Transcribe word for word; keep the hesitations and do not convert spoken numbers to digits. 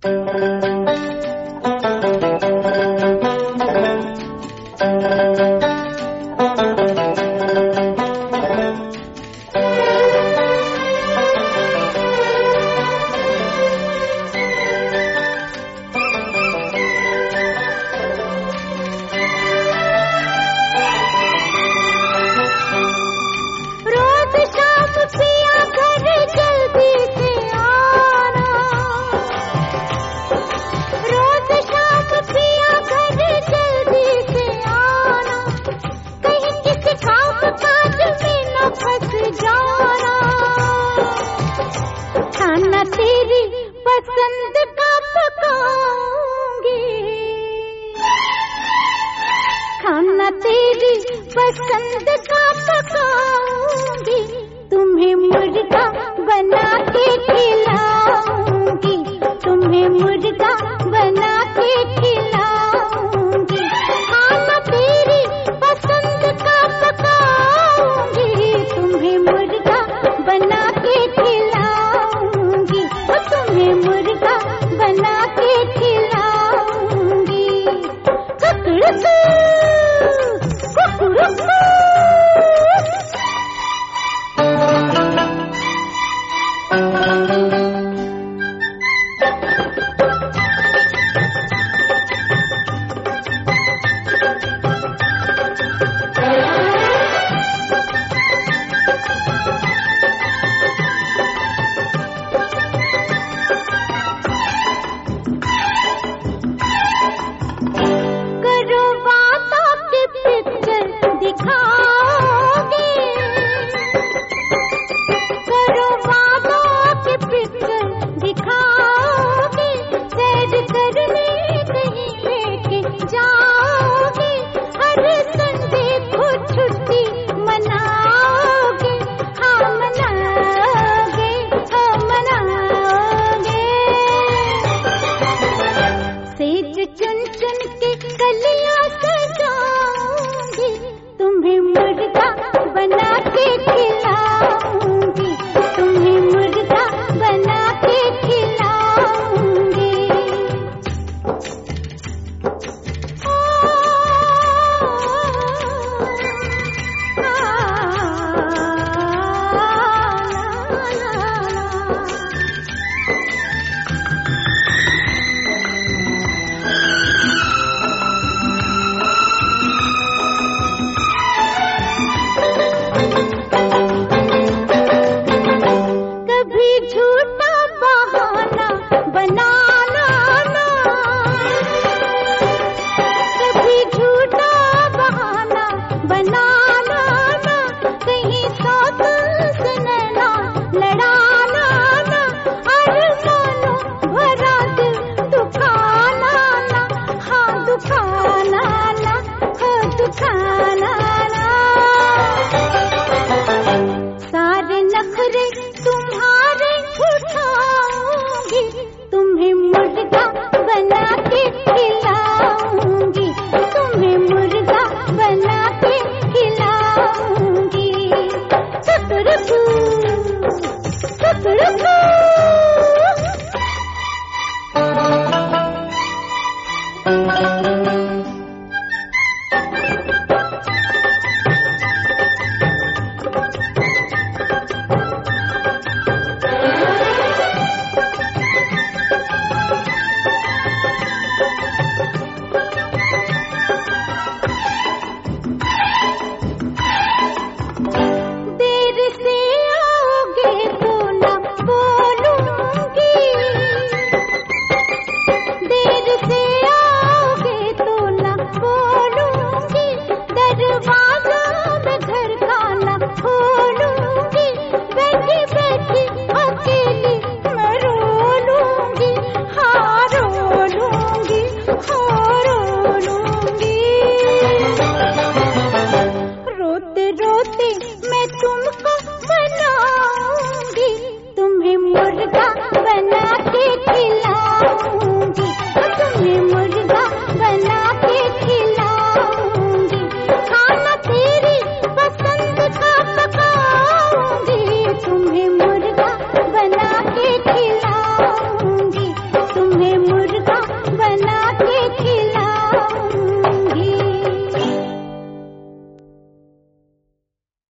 पसंद का पकाऊंगी, खाना तेरी पसंद का पकाऊंगी, तुम्हें मुर्गा बना के खिलाऊंगी, तुम्हें मुर्गा बना के खिलाऊंगी, खाना तेरी पसंद का पकाऊंगी, तुम्हें मुर्गा बना के खिलाऊंगी, तुम्हें मुर्गा बना के खिलाऊंगी। कुकड़ू कुकड़ू चुन चुन के कलियां सजाऊंगी, तुम्हें मुर्गा बना के खिलाऊंगी, तुम्हें मुर्गा बना के खिलाऊंगी। झूठा बहाना बनाना ना, कभी झूठा बहाना बनाना ना, कहीं सौ तुमसे नैना लड़ाना ना, अरे मानो भरा दिल दुखाना ना, हाँ दुखाना ना, हाँ दुखाना ना, सारे नखरे तुम्हारे उठाऊंगी, तुम्हें मुर्गा बना